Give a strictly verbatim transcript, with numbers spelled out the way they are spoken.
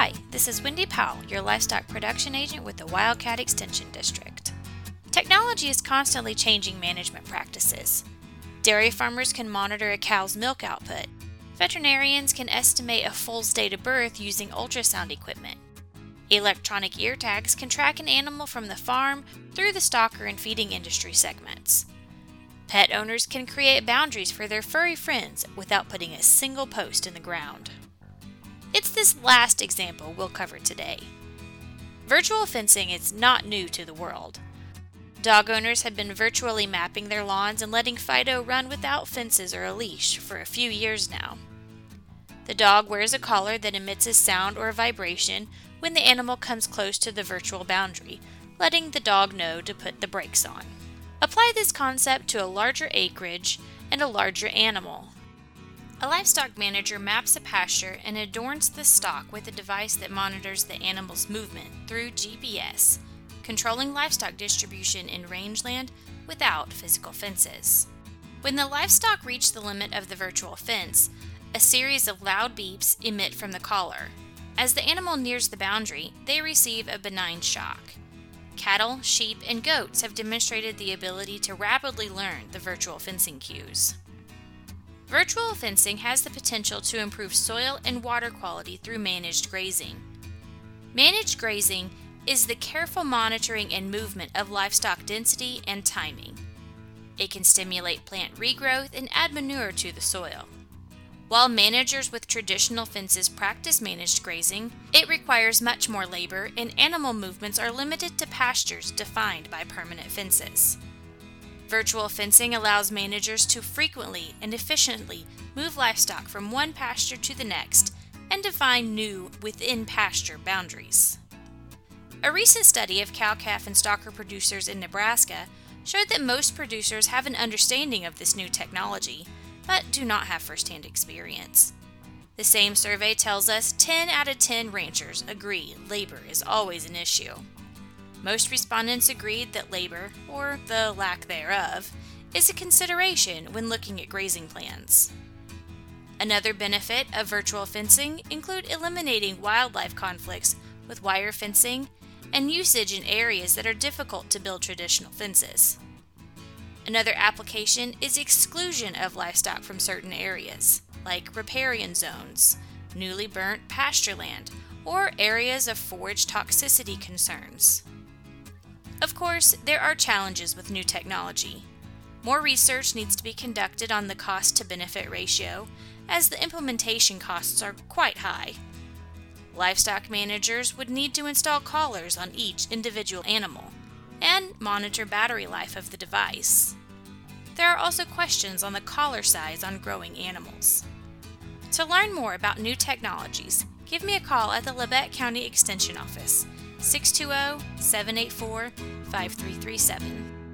Hi, this is Wendy Powell, your livestock production agent with the Wildcat Extension District. Technology is constantly changing management practices. Dairy farmers can monitor a cow's milk output. Veterinarians can estimate a foal's date of birth using ultrasound equipment. Electronic ear tags can track an animal from the farm through the stocker and feeding industry segments. Pet owners can create boundaries for their furry friends without putting a single post in the ground. It's this last example we'll cover today. Virtual fencing is not new to the world. Dog owners have been virtually mapping their lawns and letting Fido run without fences or a leash for a few years now. The dog wears a collar that emits a sound or a vibration when the animal comes close to the virtual boundary, letting the dog know to put the brakes on. Apply this concept to a larger acreage and a larger animal. A livestock manager maps a pasture and adorns the stock with a device that monitors the animal's movement through G P S, controlling livestock distribution in rangeland without physical fences. When the livestock reach the limit of the virtual fence, a series of loud beeps emit from the collar. As the animal nears the boundary, they receive a benign shock. Cattle, sheep, and goats have demonstrated the ability to rapidly learn the virtual fencing cues. Virtual fencing has the potential to improve soil and water quality through managed grazing. Managed grazing is the careful monitoring and movement of livestock density and timing. It can stimulate plant regrowth and add manure to the soil. While managers with traditional fences practice managed grazing, it requires much more labor and animal movements are limited to pastures defined by permanent fences. Virtual fencing allows managers to frequently and efficiently move livestock from one pasture to the next and define new within-pasture boundaries. A recent study of cow-calf and stocker producers in Nebraska showed that most producers have an understanding of this new technology, but do not have first-hand experience. The same survey tells us ten out of ten ranchers agree labor is always an issue. Most respondents agreed that labor, or the lack thereof, is a consideration when looking at grazing plans. Another benefit of virtual fencing include eliminating wildlife conflicts with wire fencing and usage in areas that are difficult to build traditional fences. Another application is exclusion of livestock from certain areas, like riparian zones, newly burnt pasture land, or areas of forage toxicity concerns. Of course, there are challenges with new technology. More research needs to be conducted on the cost-to-benefit ratio, as the implementation costs are quite high. Livestock managers would need to install collars on each individual animal and monitor battery life of the device. There are also questions on the collar size on growing animals. To learn more about new technologies, give me a call at the Labette County Extension Office, six two zero, seven eight four, five three three seven.